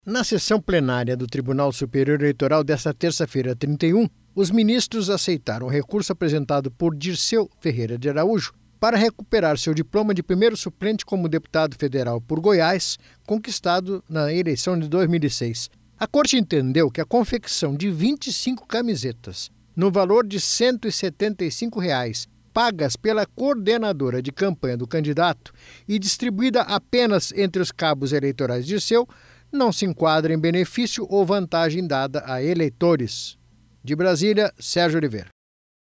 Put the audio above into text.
Na sessão plenária do Tribunal Superior Eleitoral desta terça-feira, 31, os ministros aceitaram o recurso apresentado por Dirceu Ferreira de Araújo para recuperar seu diploma de primeiro suplente como deputado federal por Goiás, conquistado na eleição de 2006. A Corte entendeu que a confecção de 25 camisetas, no valor de R$ 175, pagas pela coordenadora de campanha do candidato e distribuída apenas entre os cabos eleitorais de Dirceu, não se enquadra em benefício ou vantagem dada a eleitores. De Brasília, Sérgio Oliveira.